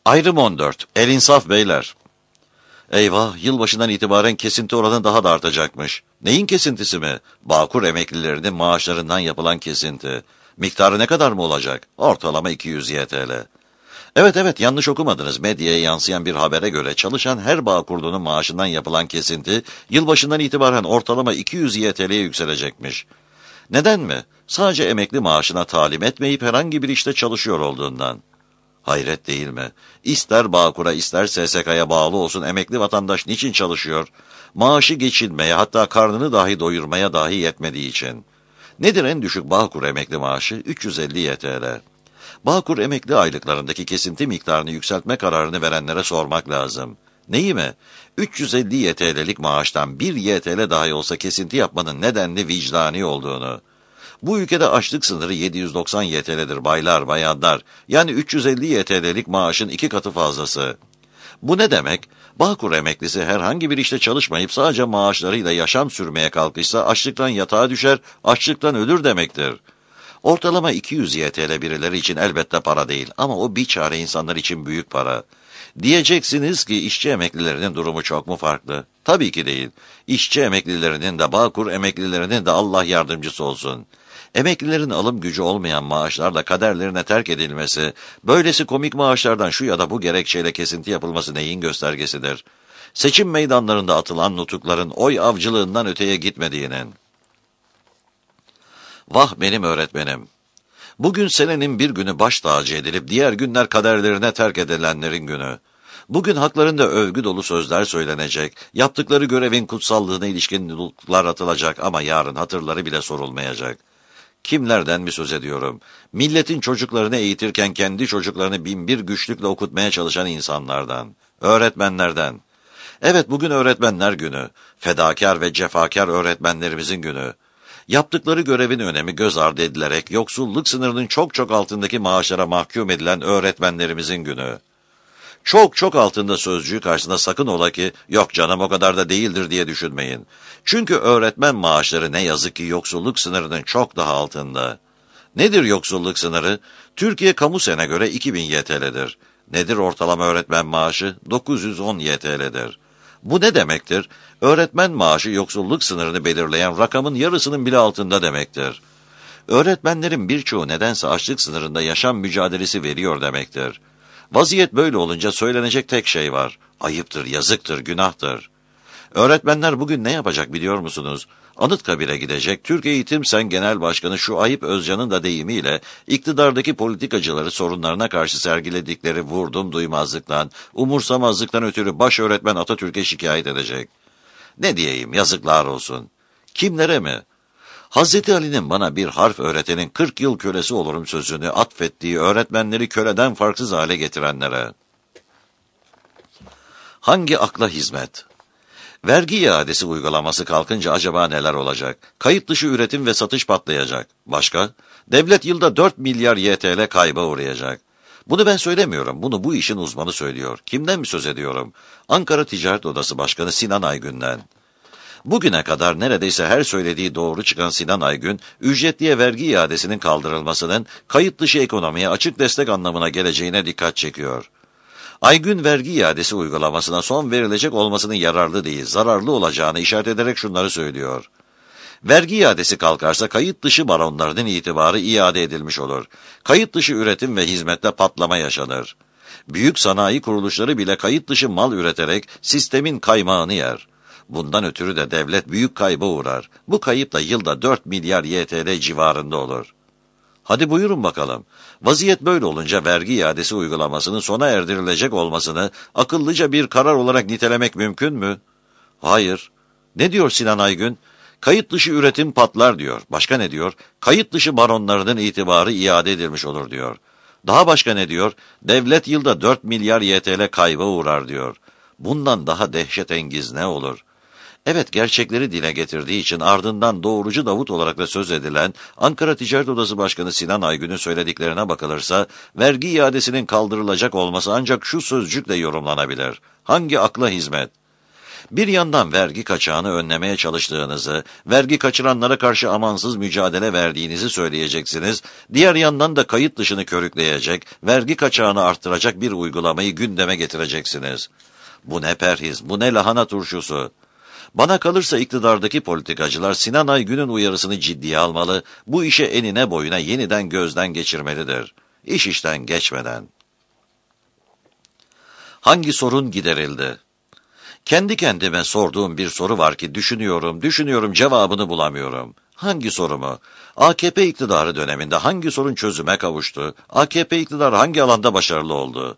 Ayrım 14. El insaf beyler. Eyvah, yılbaşından itibaren kesinti oranı daha da artacakmış. Neyin kesintisi mi? Bağkur emeklilerinin maaşlarından yapılan kesinti. Miktarı ne kadar mı olacak? Ortalama 200 YTL. Evet, yanlış okumadınız. Medyaya yansıyan bir habere göre çalışan her Bağkurlu'nun maaşından yapılan kesinti yılbaşından itibaren ortalama 200 YTL'ye yükselecekmiş. Neden mi? Sadece emekli maaşına talim etmeyip herhangi bir işte çalışıyor olduğundan. Hayret değil mi? İster Bağkur'a ister SSK'ya bağlı olsun emekli vatandaş niçin çalışıyor? Maaşı geçinmeye, hatta karnını dahi doyurmaya dahi yetmediği için. Nedir en düşük Bağkur emekli maaşı? 350 YTL. Bağkur emekli aylıklarındaki kesinti miktarını yükseltme kararını verenlere sormak lazım. Neyi mi? 350 YTL'lik maaştan 1 YTL dahi olsa kesinti yapmanın nedenli vicdani olduğunu. Bu ülkede açlık sınırı 790 YTL'dir baylar, bayanlar. Yani 350 YTL'lik maaşın 2 katı fazlası. Bu ne demek? Bağkur emeklisi herhangi bir işte çalışmayıp sadece maaşlarıyla yaşam sürmeye kalkışsa açlıktan yatağa düşer, açlıktan ölür demektir. Ortalama 200 YTL birileri için elbette para değil ama o biçare insanlar için büyük para. Diyeceksiniz ki işçi emeklilerinin durumu çok mu farklı? Tabii ki değil. İşçi emeklilerinin de Bağkur emeklilerinin de Allah yardımcısı olsun. Emeklilerin alım gücü olmayan maaşlarla kaderlerine terk edilmesi, böylesi komik maaşlardan şu ya da bu gerekçeyle kesinti yapılması neyin göstergesidir? Seçim meydanlarında atılan nutukların oy avcılığından öteye gitmediğinin. Vah benim öğretmenim! Bugün senenin bir günü baş tacı edilip diğer günler kaderlerine terk edilenlerin günü. Bugün haklarında övgü dolu sözler söylenecek, yaptıkları görevin kutsallığına ilişkin nutuklar atılacak ama yarın hatırları bile sorulmayacak. Kimlerden mi söz ediyorum? Milletin çocuklarını eğitirken kendi çocuklarını binbir güçlükle okutmaya çalışan insanlardan, öğretmenlerden. Evet, bugün öğretmenler günü, fedakar ve cefakar öğretmenlerimizin günü. Yaptıkları görevin önemi göz ardı edilerek yoksulluk sınırının çok altındaki maaşlara mahkum edilen öğretmenlerimizin günü. Çok altında sözcüğü karşısında sakın ola ki yok canım o kadar da değildir diye düşünmeyin. Çünkü öğretmen maaşları ne yazık ki yoksulluk sınırının çok daha altında. Nedir yoksulluk sınırı? Türkiye Kamu Sen'e göre 2000 YTL'dir. Nedir ortalama öğretmen maaşı? 910 YTL'dir. Bu ne demektir? Öğretmen maaşı yoksulluk sınırını belirleyen rakamın yarısının bile altında demektir. Öğretmenlerin birçoğu nedense açlık sınırında yaşam mücadelesi veriyor demektir. Vaziyet böyle olunca söylenecek tek şey var. Ayıptır, yazıktır, günahtır. Öğretmenler bugün ne yapacak biliyor musunuz? Anıtkabir'e gidecek, Türk Eğitim Sen Genel Başkanı Şuayb Özcan'ın da deyimiyle iktidardaki politikacıları sorunlarına karşı sergiledikleri vurdum duymazlıktan, umursamazlıktan ötürü baş öğretmen Atatürk'e şikayet edecek. Ne diyeyim, yazıklar olsun. Kimlere mi? Hazreti Ali'nin bana bir harf öğretenin 40 yıl kölesi olurum sözünü atfettiği öğretmenleri köleden farksız hale getirenlere. Hangi akla hizmet? Vergi iadesi uygulaması kalkınca acaba neler olacak? Kayıt dışı üretim ve satış patlayacak. Başka? Devlet yılda 4 milyar YTL kayba uğrayacak. Bunu ben söylemiyorum, bunu bu işin uzmanı söylüyor. Kimden mi söz ediyorum? Ankara Ticaret Odası Başkanı Sinan Aygün'den. Bugüne kadar neredeyse her söylediği doğru çıkan Sinan Aygün, ücretliye vergi iadesinin kaldırılmasının kayıt dışı ekonomiye açık destek anlamına geleceğine dikkat çekiyor. Aygün vergi iadesi uygulamasına son verilecek olmasının yararlı değil, zararlı olacağını işaret ederek şunları söylüyor. Vergi iadesi kalkarsa kayıt dışı baronlarının itibarı iade edilmiş olur. Kayıt dışı üretim ve hizmette patlama yaşanır. Büyük sanayi kuruluşları bile kayıt dışı mal üreterek sistemin kaymağını yer. Bundan ötürü de devlet büyük kayba uğrar. Bu kayıp da yılda 4 milyar YTL civarında olur. Hadi buyurun bakalım. Vaziyet böyle olunca vergi iadesi uygulamasının sona erdirilecek olmasını akıllıca bir karar olarak nitelemek mümkün mü? Hayır. Ne diyor Sinan Aygün? Kayıt dışı üretim patlar diyor. Başka ne diyor? Kayıt dışı baronlarının itibarı iade edilmiş olur diyor. Daha başka ne diyor? Devlet yılda 4 milyar YTL kayba uğrar diyor. Bundan daha dehşetengiz ne olur? Evet, gerçekleri dile getirdiği için ardından doğrucu Davut olarak da söz edilen Ankara Ticaret Odası Başkanı Sinan Aygün'ün söylediklerine bakılırsa, vergi iadesinin kaldırılacak olması ancak şu sözcükle yorumlanabilir. Hangi akla hizmet? Bir yandan vergi kaçağını önlemeye çalıştığınızı, vergi kaçıranlara karşı amansız mücadele verdiğinizi söyleyeceksiniz. Diğer yandan da kayıt dışını körükleyecek, vergi kaçağını arttıracak bir uygulamayı gündeme getireceksiniz. Bu ne perhiz, bu ne lahana turşusu. Bana kalırsa iktidardaki politikacılar Sinan Aygün'ün uyarısını ciddiye almalı, bu işe enine boyuna yeniden gözden geçirmelidir. İş işten geçmeden. Hangi sorun giderildi? Kendi kendime sorduğum bir soru var ki düşünüyorum cevabını bulamıyorum. Hangi soru mu? AKP iktidarı döneminde hangi sorun çözüme kavuştu? AKP iktidarı hangi alanda başarılı oldu?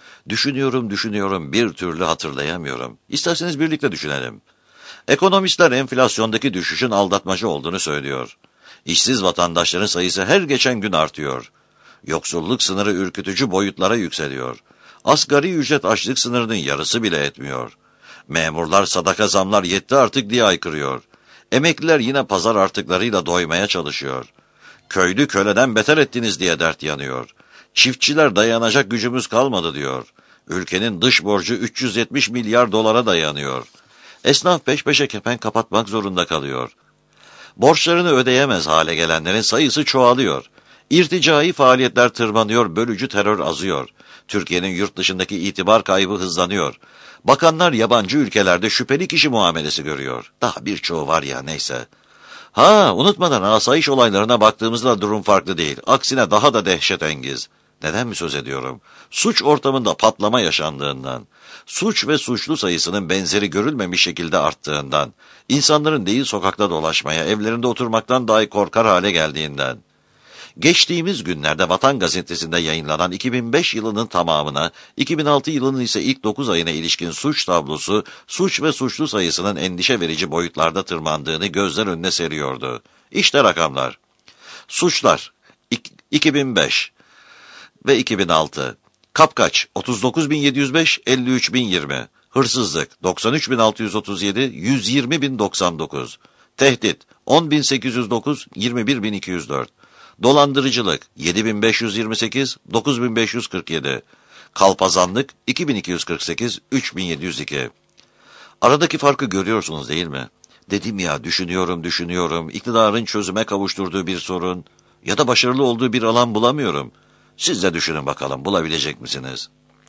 Düşünüyorum bir türlü hatırlayamıyorum. İsterseniz birlikte düşünelim. Ekonomistler enflasyondaki düşüşün aldatmaca olduğunu söylüyor. İşsiz vatandaşların sayısı her geçen gün artıyor. Yoksulluk sınırı ürkütücü boyutlara yükseliyor. Asgari ücret açlık sınırının yarısı bile etmiyor. Memurlar sadaka zamlar yetti artık diye haykırıyor. Emekliler yine pazar artıklarıyla doymaya çalışıyor. Köylü köleden beter ettiniz diye dert yanıyor. Çiftçiler dayanacak gücümüz kalmadı diyor. Ülkenin dış borcu 370 milyar dolara dayanıyor. Esnaf peş peşe kepenk kapatmak zorunda kalıyor. Borçlarını ödeyemez hale gelenlerin sayısı çoğalıyor. İrticai faaliyetler tırmanıyor, bölücü terör azıyor. Türkiye'nin yurt dışındaki itibar kaybı hızlanıyor. Bakanlar yabancı ülkelerde şüpheli kişi muamelesi görüyor. Daha birçoğu var ya neyse. Unutmadan asayiş olaylarına baktığımızda durum farklı değil. Aksine daha da dehşetengiz. Neden mi söz ediyorum? Suç ortamında patlama yaşandığından, suç ve suçlu sayısının benzeri görülmemiş şekilde arttığından, insanların değil sokakta dolaşmaya, evlerinde oturmaktan dahi korkar hale geldiğinden. Geçtiğimiz günlerde Vatan Gazetesi'nde yayınlanan 2005 yılının tamamına, 2006 yılının ise ilk 9 ayına ilişkin suç tablosu, suç ve suçlu sayısının endişe verici boyutlarda tırmandığını gözler önüne seriyordu. İşte rakamlar. Suçlar 2005 ve 2006. Kapkaç 39.705, 53.020. Hırsızlık 93.637, 120.099. Tehdit 10.809, 21.204. Dolandırıcılık 7.528, 9.547. Kalpazanlık 2.248, 3.702. Aradaki farkı görüyorsunuz değil mi? Dedim ya düşünüyorum, iktidarın çözüme kavuşturduğu bir sorun ya da başarılı olduğu bir alan bulamıyorum. Siz de düşünün bakalım bulabilecek misiniz?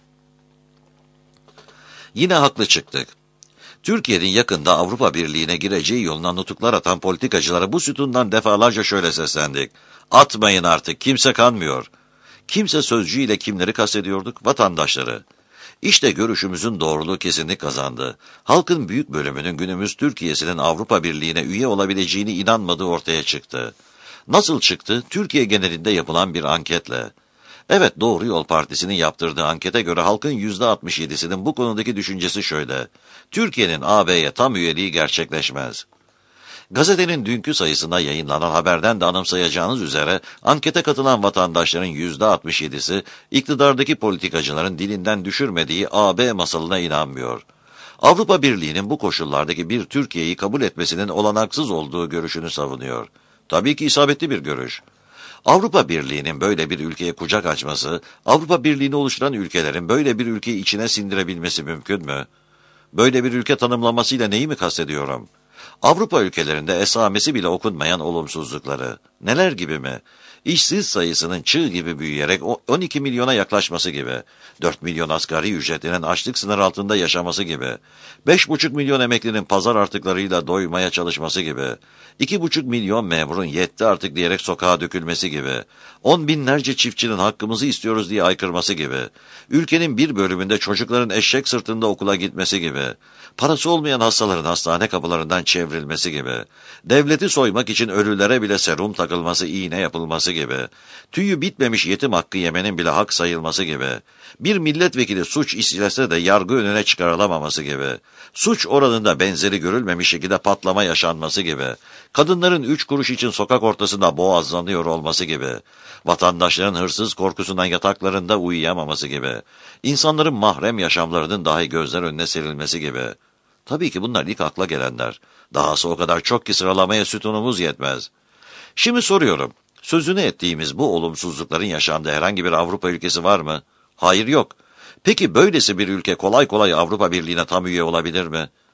Yine haklı çıktık. Türkiye'nin yakında Avrupa Birliği'ne gireceği yoluna nutuklar atan politikacılara bu sütundan defalarca şöyle seslendik. Atmayın artık, kimse kanmıyor. Kimse sözcüğüyle kimleri kastediyorduk? Vatandaşları. İşte görüşümüzün doğruluğu kesinlik kazandı. Halkın büyük bölümünün günümüz Türkiye'sinin Avrupa Birliği'ne üye olabileceğini inanmadığı ortaya çıktı. Nasıl çıktı? Türkiye genelinde yapılan bir anketle. Evet, Doğru Yol Partisi'nin yaptırdığı ankete göre halkın %67'sinin bu konudaki düşüncesi şöyle. Türkiye'nin AB'ye tam üyeliği gerçekleşmez. Gazetenin dünkü sayısında yayınlanan haberden de anımsayacağınız üzere ankete katılan vatandaşların %67'si iktidardaki politikacıların dilinden düşürmediği AB masalına inanmıyor. Avrupa Birliği'nin bu koşullardaki bir Türkiye'yi kabul etmesinin olanaksız olduğu görüşünü savunuyor. Tabii ki isabetli bir görüş. Avrupa Birliği'nin böyle bir ülkeye kucak açması, Avrupa Birliği'ni oluşturan ülkelerin böyle bir ülkeyi içine sindirebilmesi mümkün mü? Böyle bir ülke tanımlamasıyla neyi mi kastediyorum? Avrupa ülkelerinde esamesi bile okunmayan olumsuzlukları. Neler gibi mi? İşsiz sayısının çığ gibi büyüyerek 12 milyona yaklaşması gibi, 4 milyon asgari ücretlinin açlık sınır altında yaşaması gibi, 5,5 milyon emeklinin pazar artıklarıyla doymaya çalışması gibi, 2,5 milyon memurun yetti artık diyerek sokağa dökülmesi gibi, 10 binlerce çiftçinin hakkımızı istiyoruz diye aykırması gibi, ülkenin bir bölümünde çocukların eşek sırtında okula gitmesi gibi, parası olmayan hastaların hastane kapılarından çevrilmesi gibi, devleti soymak için ölülere bile serum takılması, iğne yapılması gibi, tüyü bitmemiş yetim hakkı yemenin bile hak sayılması gibi, bir milletvekili suç işlese de yargı önüne çıkarılamaması gibi, suç oranında benzeri görülmemiş şekilde patlama yaşanması gibi, kadınların 3 kuruş için sokak ortasında boğazlanıyor olması gibi, vatandaşların hırsız korkusundan yataklarında uyuyamaması gibi, insanların mahrem yaşamlarının dahi gözler önüne serilmesi gibi. Tabii ki bunlar ilk akla gelenler. Dahası o kadar çok ki sıralamaya sütunumuz yetmez. Şimdi soruyorum, sözünü ettiğimiz bu olumsuzlukların yaşandığı herhangi bir Avrupa ülkesi var mı? Hayır, yok. Peki böylesi bir ülke kolay kolay Avrupa Birliği'ne tam üye olabilir mi?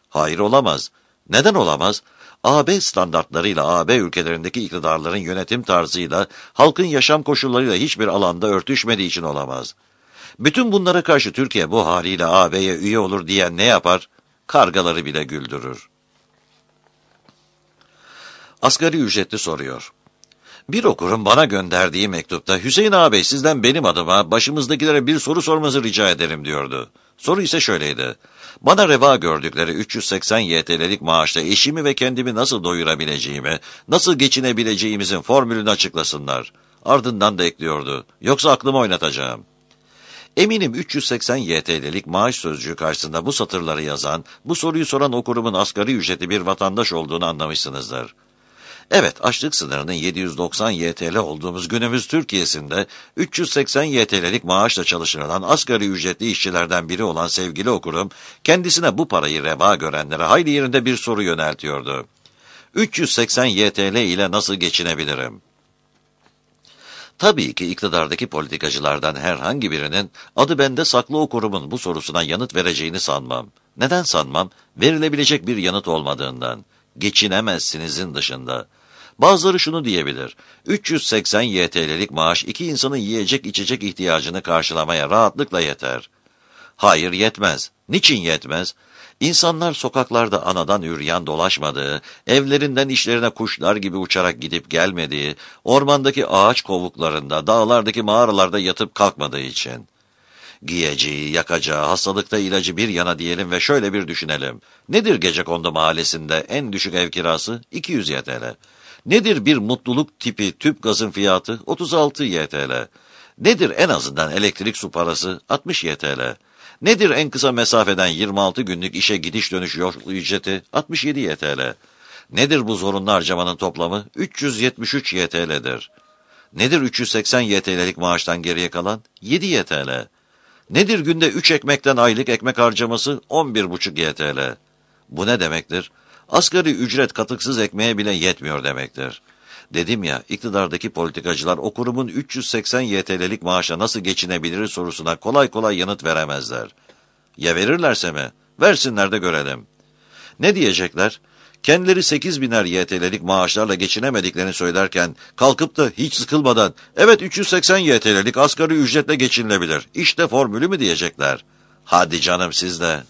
Hayır, olamaz. Neden olamaz? AB standartlarıyla AB ülkelerindeki iktidarların yönetim tarzıyla, halkın yaşam koşullarıyla hiçbir alanda örtüşmediği için olamaz. Bütün bunlara karşı Türkiye bu haliyle AB'ye üye olur diyen ne yapar? Kargaları bile güldürür. Asgari ücretli soruyor. Bir okurun bana gönderdiği mektupta Hüseyin ağabey sizden benim adıma başımızdakilere bir soru sormanızı rica ederim diyordu. Soru ise şöyleydi. Bana reva gördükleri 380 YTL'lik maaşla eşimi ve kendimi nasıl doyurabileceğimi, nasıl geçinebileceğimizin formülünü açıklasınlar. Ardından da ekliyordu. Yoksa aklımı oynatacağım. Eminim 380 YTL'lik maaş sözcüğü karşısında bu satırları yazan, bu soruyu soran okurumun asgari ücretli bir vatandaş olduğunu anlamışsınızdır. Evet, açlık sınırının 790 YTL olduğumuz günümüz Türkiye'sinde 380 YTL'lik maaşla çalıştırılan asgari ücretli işçilerden biri olan sevgili okurum, kendisine bu parayı reva görenlere hayli yerinde bir soru yöneltiyordu. 380 YTL ile nasıl geçinebilirim? Tabii ki iktidardaki politikacılardan herhangi birinin adı bende saklı okurumun bu sorusuna yanıt vereceğini sanmam. Neden sanmam? Verilebilecek bir yanıt olmadığından. Geçinemezsinizin dışında. Bazıları şunu diyebilir. 380 YTL'lik maaş iki insanın yiyecek içecek ihtiyacını karşılamaya rahatlıkla yeter. Hayır, yetmez. Niçin yetmez? İnsanlar sokaklarda anadan üryan dolaşmadığı, evlerinden işlerine kuşlar gibi uçarak gidip gelmediği, ormandaki ağaç kovuklarında, dağlardaki mağaralarda yatıp kalkmadığı için. Giyeceği, yakacağı, hastalıkta ilacı bir yana diyelim ve şöyle bir düşünelim. Nedir Gecekondu mahallesinde en düşük ev kirası? 200 YTL. Nedir bir mutluluk tipi tüp gazın fiyatı? 36 YTL. Nedir en azından elektrik su parası? 60 YTL. Nedir en kısa mesafeden 26 günlük işe gidiş dönüş yol ücreti? 67 YTL. Nedir bu zorunlu harcamanın toplamı? 373 YTL'dir. Nedir 380 YTL'lik maaştan geriye kalan? 7 YTL. Nedir günde 3 ekmekten aylık ekmek harcaması? 11,5 YTL. Bu ne demektir? Asgari ücret katıksız ekmeğe bile yetmiyor demektir. Dedim ya, iktidardaki politikacılar okurumun 380 YTL'lik maaşa nasıl geçinebilir sorusuna kolay kolay yanıt veremezler. Ya verirlerse mi? Versinler de görelim. Ne diyecekler? Kendileri 8.000'er YTL'lik maaşlarla geçinemediklerini söylerken kalkıp da hiç sıkılmadan evet 380 YTL'lik asgari ücretle geçinilebilir. İşte formülü mü diyecekler? Hadi canım siz de.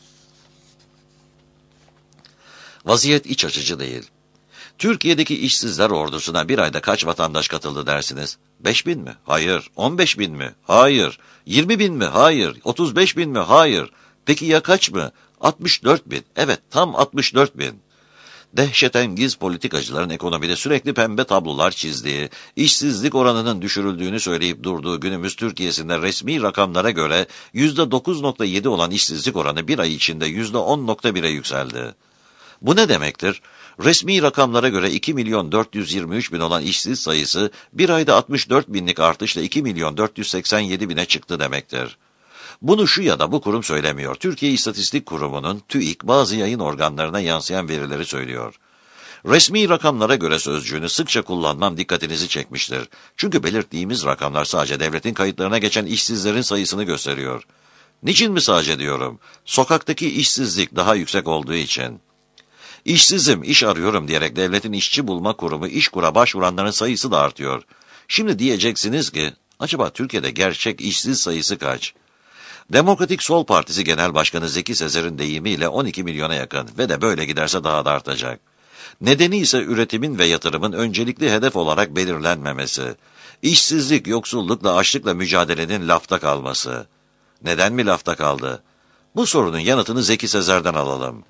Vaziyet iç açıcı değil. Türkiye'deki işsizler ordusuna bir ayda kaç vatandaş katıldı dersiniz? 5.000 mi? Hayır. 15.000 mi? Hayır. 20.000 mi? Hayır. 35.000 mi? Hayır. Peki ya kaç mı? 64.000. Evet, tam 64.000. Dehşetengiz politikacıların ekonomide sürekli pembe tablolar çizdiği, işsizlik oranının düşürüldüğünü söyleyip durduğu günümüz Türkiye'sinde resmi rakamlara göre %9,7 olan işsizlik oranı bir ay içinde %10,1'e yükseldi. Bu ne demektir? Resmi rakamlara göre 2.423.000 olan işsiz sayısı bir ayda 64.000'lik artışla 2.487.000'e çıktı demektir. Bunu şu ya da bu kurum söylemiyor. Türkiye İstatistik Kurumu'nun TÜİK bazı yayın organlarına yansıyan verileri söylüyor. Resmi rakamlara göre sözcüğünü sıkça kullanmam dikkatinizi çekmiştir. Çünkü belirttiğimiz rakamlar sadece devletin kayıtlarına geçen işsizlerin sayısını gösteriyor. Niçin mi sadece diyorum? Sokaktaki işsizlik daha yüksek olduğu için. İşsizim, iş arıyorum diyerek devletin işçi bulma kurumu İşkur'a başvuranların sayısı da artıyor. Şimdi diyeceksiniz ki, acaba Türkiye'de gerçek işsiz sayısı kaç? Demokratik Sol Partisi Genel Başkanı Zeki Sezer'in deyimiyle 12 milyona yakın ve de böyle giderse daha da artacak. Nedeni ise üretimin ve yatırımın öncelikli hedef olarak belirlenmemesi. İşsizlik, yoksullukla, açlıkla mücadelenin lafta kalması. Neden mi lafta kaldı? Bu sorunun yanıtını Zeki Sezer'den alalım.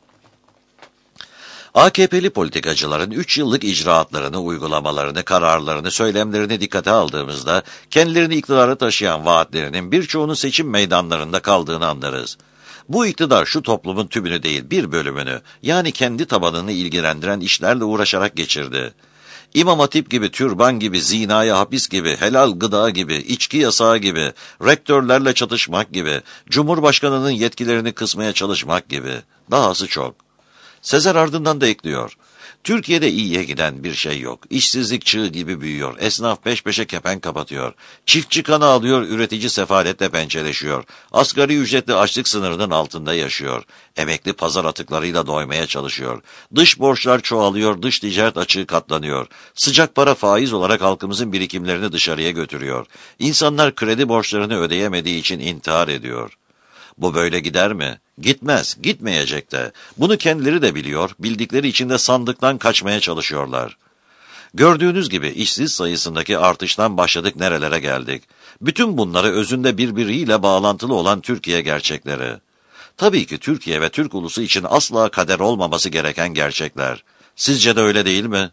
AKP'li politikacıların 3 yıllık icraatlarını, uygulamalarını, kararlarını, söylemlerini dikkate aldığımızda kendilerini iktidara taşıyan vaatlerinin birçoğunun seçim meydanlarında kaldığını anlarız. Bu iktidar şu toplumun tümünü değil bir bölümünü, yani kendi tabanını ilgilendiren işlerle uğraşarak geçirdi. İmam Hatip gibi, türban gibi, zinaya hapis gibi, helal gıda gibi, içki yasağı gibi, rektörlerle çatışmak gibi, Cumhurbaşkanının yetkilerini kısmaya çalışmak gibi, dahası çok. Sezer ardından da ekliyor. Türkiye'de iyiye giden bir şey yok. İşsizlik çığ gibi büyüyor. Esnaf peş peşe kepenk kapatıyor. Çiftçi kanı alıyor, üretici sefaletle pençeleşiyor. Asgari ücretli açlık sınırının altında yaşıyor. Emekli pazar atıklarıyla doymaya çalışıyor. Dış borçlar çoğalıyor, dış ticaret açığı katlanıyor. Sıcak para faiz olarak halkımızın birikimlerini dışarıya götürüyor. İnsanlar kredi borçlarını ödeyemediği için intihar ediyor. Bu böyle gider mi? Gitmez, gitmeyecek de. Bunu kendileri de biliyor, bildikleri için de sandıktan kaçmaya çalışıyorlar. Gördüğünüz gibi işsiz sayısındaki artıştan başladık nerelere geldik. Bütün bunları özünde birbiriyle bağlantılı olan Türkiye gerçekleri. Tabii ki Türkiye ve Türk ulusu için asla kader olmaması gereken gerçekler. Sizce de öyle değil mi?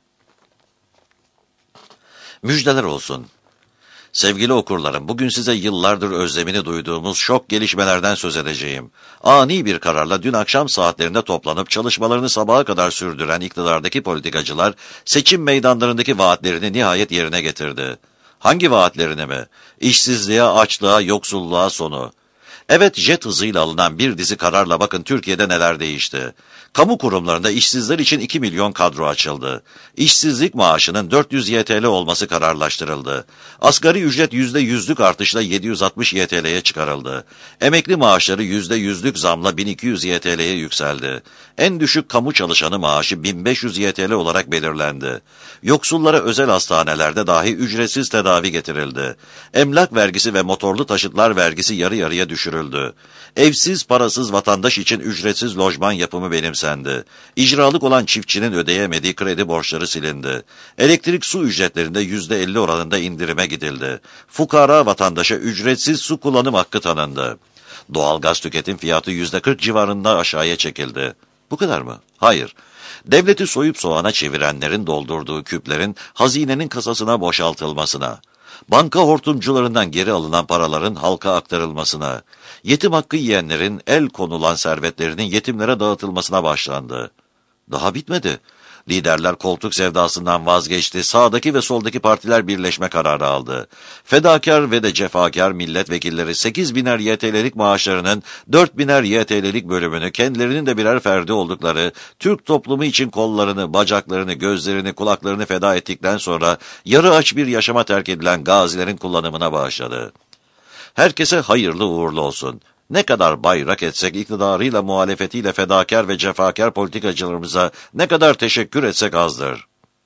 Müjdeler olsun. Sevgili okurlarım, bugün size yıllardır özlemini duyduğumuz şok gelişmelerden söz edeceğim. Ani bir kararla dün akşam saatlerinde toplanıp çalışmalarını sabaha kadar sürdüren iktidardaki politikacılar, seçim meydanlarındaki vaatlerini nihayet yerine getirdi. Hangi vaatlerini mi? İşsizliğe, açlığa, yoksulluğa sonu. Evet, jet hızıyla alınan bir dizi kararla bakın Türkiye'de neler değişti. Kamu kurumlarında işsizler için 2 milyon kadro açıldı. İşsizlik maaşının 400 YTL olması kararlaştırıldı. Asgari ücret %100'lük artışla 760 YTL'ye çıkarıldı. Emekli maaşları %100'lük zamla 1200 YTL'ye yükseldi. En düşük kamu çalışanı maaşı 1500 YTL olarak belirlendi. Yoksullara özel hastanelerde dahi ücretsiz tedavi getirildi. Emlak vergisi ve motorlu taşıtlar vergisi yarı yarıya düşürüldü. Evsiz, parasız vatandaş için ücretsiz lojman yapımı benimsendi. İcralık olan çiftçinin ödeyemediği kredi borçları silindi. Elektrik su ücretlerinde %50 oranında indirime gidildi. Fukara vatandaşa ücretsiz su kullanım hakkı tanındı. Doğalgaz tüketim fiyatı %40 civarında aşağıya çekildi. Bu kadar mı? Hayır. Devleti soyup soğana çevirenlerin doldurduğu küplerin hazinenin kasasına boşaltılmasına, banka hortumcularından geri alınan paraların halka aktarılmasına, yetim hakkı yiyenlerin el konulan servetlerinin yetimlere dağıtılmasına başlandı. Daha bitmedi. Liderler koltuk sevdasından vazgeçti, sağdaki ve soldaki partiler birleşme kararı aldı. Fedakar ve de cefakar milletvekilleri 8.000'er YTL'lik maaşlarının 4.000'er YTL'lik bölümünü kendilerinin de birer ferdi oldukları Türk toplumu için kollarını, bacaklarını, gözlerini, kulaklarını feda ettikten sonra yarı aç bir yaşama terk edilen gazilerin kullanımına bağışladı. Herkese hayırlı uğurlu olsun. Ne kadar bayrak etsek iktidarıyla muhalefetiyle fedakar ve cefakar politikacılarımıza ne kadar teşekkür etsek azdır.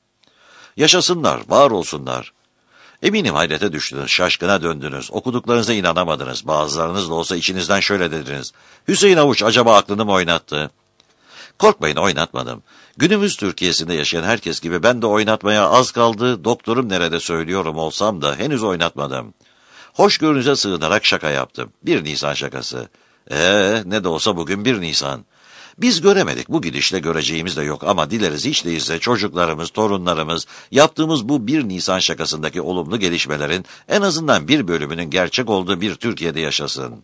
Yaşasınlar, var olsunlar. Eminim hayrete düştünüz, şaşkına döndünüz, okuduklarınıza inanamadınız. Bazılarınız da olsa içinizden şöyle dediniz: Hüseyin Avuç acaba aklını mı oynattı? Korkmayın, oynatmadım. Günümüz Türkiye'sinde yaşayan herkes gibi ben de oynatmaya az kaldı, doktorum nerede söylüyorum olsam da henüz oynatmadım. Hoşgörünüze sığınarak şaka yaptım. 1 Nisan şakası. Ne de olsa bugün 1 Nisan. Biz göremedik, bu gidişle göreceğimiz de yok ama dileriz hiç değilse çocuklarımız, torunlarımız yaptığımız bu 1 Nisan şakasındaki olumlu gelişmelerin en azından bir bölümünün gerçek olduğu bir Türkiye'de yaşasın.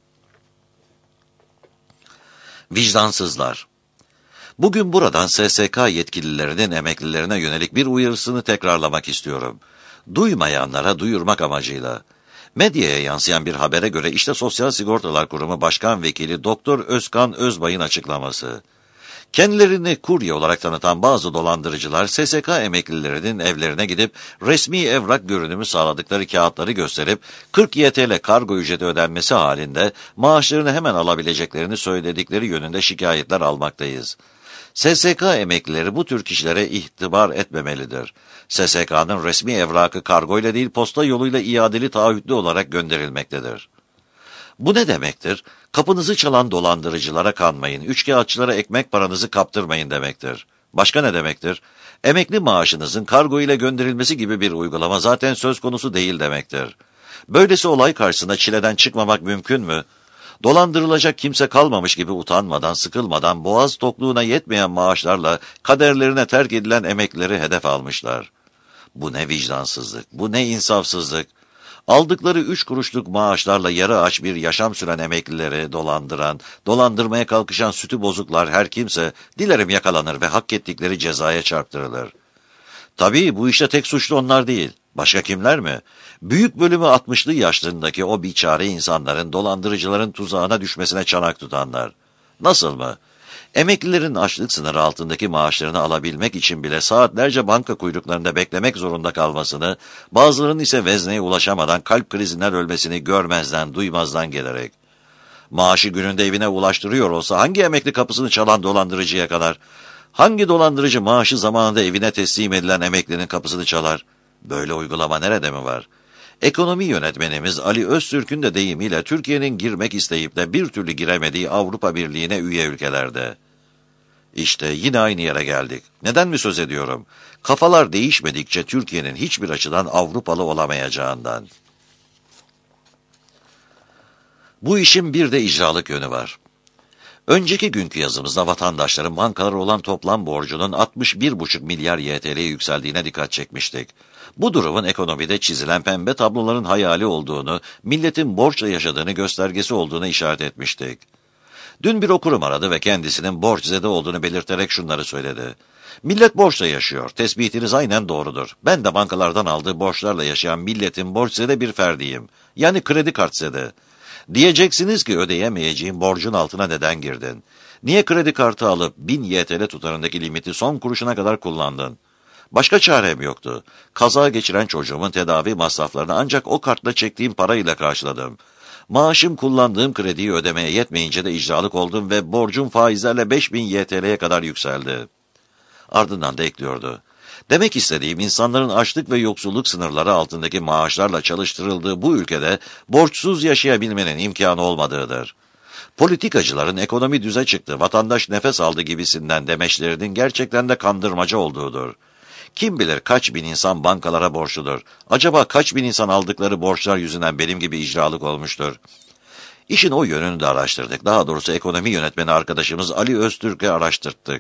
Vicdansızlar. Bugün buradan SSK yetkililerinin emeklilerine yönelik bir uyarısını tekrarlamak istiyorum. Duymayanlara duyurmak amacıyla. Medyaya yansıyan bir habere göre işte Sosyal Sigortalar Kurumu Başkan Vekili Doktor Özkan Özbay'ın açıklaması. Kendilerini kurye olarak tanıtan bazı dolandırıcılar SSK emeklilerinin evlerine gidip resmi evrak görünümü sağladıkları kağıtları gösterip 40 YTL kargo ücreti ödenmesi halinde maaşlarını hemen alabileceklerini söyledikleri yönünde şikayetler almaktayız. SSK emeklileri bu tür kişilere itibar etmemelidir. SSK'nın resmi evrakı kargoyla değil posta yoluyla iadeli taahhütlü olarak gönderilmektedir. Bu ne demektir? Kapınızı çalan dolandırıcılara kanmayın, üçkağıtçılara ekmek paranızı kaptırmayın demektir. Başka ne demektir? Emekli maaşınızın kargo ile gönderilmesi gibi bir uygulama zaten söz konusu değil demektir. Böylesi olay karşısında çileden çıkmamak mümkün mü? Dolandırılacak kimse kalmamış gibi utanmadan, sıkılmadan, boğaz tokluğuna yetmeyen maaşlarla kaderlerine terk edilen emeklileri hedef almışlar. Bu ne vicdansızlık, bu ne insafsızlık. Aldıkları 3 kuruşluk maaşlarla yarı aç bir yaşam süren emeklileri dolandıran, dolandırmaya kalkışan sütü bozuklar her kimse dilerim yakalanır ve hak ettikleri cezaya çarptırılır. Tabii bu işte tek suçlu onlar değil. Başka kimler mi? Büyük bölümü 60'lı yaşlarındaki o biçare insanların dolandırıcıların tuzağına düşmesine çanak tutanlar. Nasıl mı? Emeklilerin açlık sınırı altındaki maaşlarını alabilmek için bile saatlerce banka kuyruklarında beklemek zorunda kalmasını, bazılarının ise vezneye ulaşamadan kalp krizinden ölmesini görmezden, duymazdan gelerek. Maaşı gününde evine ulaştırıyor olsa hangi emekli kapısını çalan dolandırıcıya kadar? Hangi dolandırıcı maaşı zamanında evine teslim edilen emeklinin kapısını çalar? Böyle uygulama nerede mi var? Ekonomi yönetmenimiz Ali Öztürk'ün de deyimiyle Türkiye'nin girmek isteyip de bir türlü giremediği Avrupa Birliği'ne üye ülkelerde. İşte yine aynı yere geldik. Neden mi söz ediyorum? Kafalar değişmedikçe Türkiye'nin hiçbir açıdan Avrupalı olamayacağından. Bu işin bir de icralık yönü var. Önceki günkü yazımızda vatandaşların bankalara olan toplam borcunun 61,5 milyar YTL'ye yükseldiğine dikkat çekmiştik. Bu durumun ekonomide çizilen pembe tabloların hayali olduğunu, milletin borçla yaşadığını göstergesi olduğunu işaret etmiştik. Dün bir okurum aradı ve kendisinin borçzede olduğunu belirterek şunları söyledi. Millet borçla yaşıyor, tespitiniz aynen doğrudur. Ben de bankalardan aldığı borçlarla yaşayan milletin borçzede bir ferdiyim. Yani kredi kartzede. Diyeceksiniz ki ödeyemeyeceğin borcun altına neden girdin? Niye kredi kartı alıp 1000 YTL tutarındaki limiti son kuruşuna kadar kullandın? Başka çarem yoktu. Kaza geçiren çocuğumun tedavi masraflarını ancak o kartla çektiğim parayla karşıladım. Maaşım kullandığım krediyi ödemeye yetmeyince de icralık oldum ve borcum faizlerle 5000 YTL'ye kadar yükseldi. Ardından da ekliyordu. Demek istediğim insanların açlık ve yoksulluk sınırları altındaki maaşlarla çalıştırıldığı bu ülkede borçsuz yaşayabilmenin imkanı olmadığıdır. Politikacıların ekonomi düze çıktı, vatandaş nefes aldı gibisinden demeçlerinin gerçekten de kandırmaca olduğudur. Kim bilir kaç bin insan bankalara borçludur. Acaba kaç bin insan aldıkları borçlar yüzünden benim gibi icralık olmuştur? İşin o yönünü de araştırdık. Daha doğrusu ekonomi yönetmeni arkadaşımız Ali Öztürk'e araştırttık.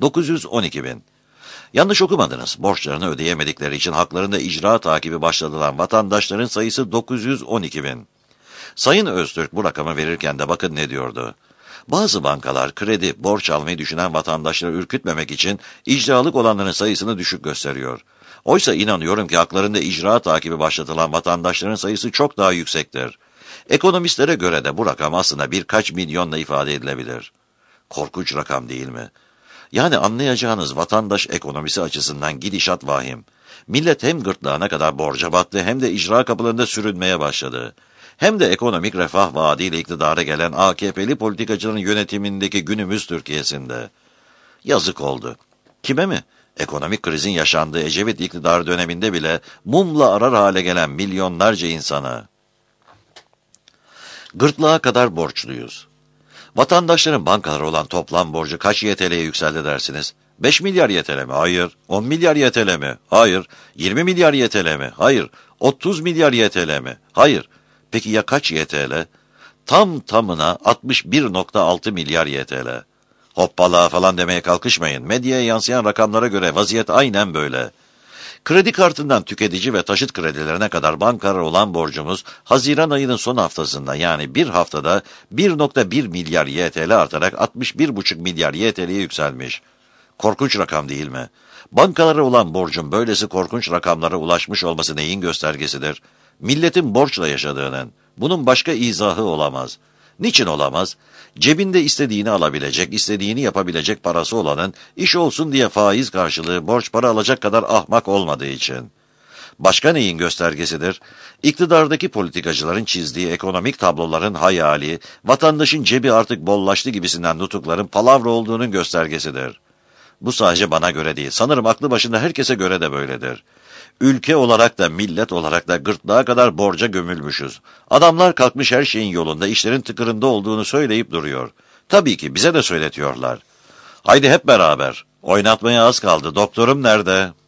912 bin. Yanlış okumadınız. Borçlarını ödeyemedikleri için haklarında icra takibi başlatılan vatandaşların sayısı 912 bin. Sayın Öztürk bu rakamı verirken de bakın ne diyordu. Bazı bankalar kredi, borç almayı düşünen vatandaşları ürkütmemek için icralık olanların sayısını düşük gösteriyor. Oysa inanıyorum ki haklarında icra takibi başlatılan vatandaşların sayısı çok daha yüksektir. Ekonomistlere göre de bu rakam aslında birkaç milyonla ifade edilebilir. Korkunç rakam değil mi? Yani anlayacağınız vatandaş ekonomisi açısından gidişat vahim. Millet hem gırtlağına kadar borca battı hem de icra kapılarında sürünmeye başladı. Hem de ekonomik refah vaadiyle iktidara gelen AKP'li politikacıların yönetimindeki günümüz Türkiye'sinde. Yazık oldu. Kime mi? Ekonomik krizin yaşandığı Ecevit iktidarı döneminde bile mumla arar hale gelen milyonlarca insana. Gırtlağa kadar borçluyuz. Vatandaşların bankalara olan toplam borcu kaç YTL'ye yükseldi dersiniz? 5 milyar YTL mi? Hayır. 10 milyar YTL mi? Hayır. 20 milyar YTL mi? Hayır. 30 milyar YTL mi? Hayır. Peki ya kaç YTL? Tam tamına 61,6 milyar YTL. Hoppala falan demeye kalkışmayın. Medyaya yansıyan rakamlara göre vaziyet aynen böyle. Kredi kartından tüketici ve taşıt kredilerine kadar bankalara olan borcumuz Haziran ayının son haftasında yani bir haftada 1,1 milyar YTL artarak 61,5 milyar YTL'ye yükselmiş. Korkunç rakam değil mi? Bankalara olan borcun böylesi korkunç rakamlara ulaşmış olması neyin göstergesidir? Milletin borçla yaşadığının. Bunun başka izahı olamaz. Niçin olamaz? Cebinde istediğini alabilecek, istediğini yapabilecek parası olanın, iş olsun diye faiz karşılığı borç para alacak kadar ahmak olmadığı için. Başka neyin göstergesidir? İktidardaki politikacıların çizdiği ekonomik tabloların hayali, vatandaşın cebi artık bollaştı gibisinden nutukların palavra olduğunun göstergesidir. Bu sadece bana göre değil, sanırım aklı başında herkese göre de böyledir. Ülke olarak da millet olarak da gırtlağa kadar borca gömülmüşüz. Adamlar kalkmış her şeyin yolunda, işlerin tıkırında olduğunu söyleyip duruyor. Tabii ki bize de söyletiyorlar. Haydi hep beraber. Oynatmaya az kaldı. Doktorum nerede?